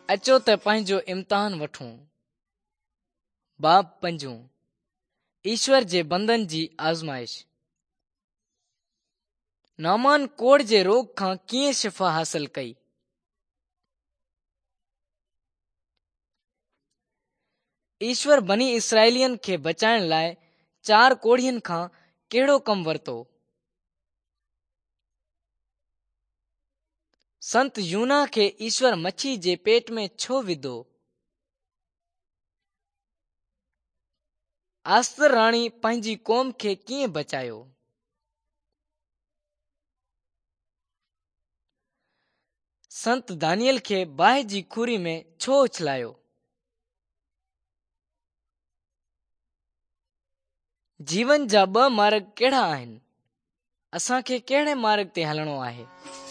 अचो त पंहिंजो इम्तिहान वठूं। बाब 5 ईश्वर जे बंदन जी आज़माइश। नामान कोड़ जे रोग खां कीअं शिफ़ा हासिल कई। ईश्वर बनी इसराइलियन खे बचाइण लाइ 4 कोड़ियुनि खां कहिड़ो कमु वरितो। संत यूना खे ईश्वर मच्छी जे पेट में छो विधो। आस्तर राणी पंहिंजी क़ौम खे कीअं बचायो। संत दानियल खे बाहि जी खुरी में छो उछलायो। जीवन जा 2 मार्ग कहिड़ा आहिनि। असांखे कहिड़े मार्ग ते हलणो आहे।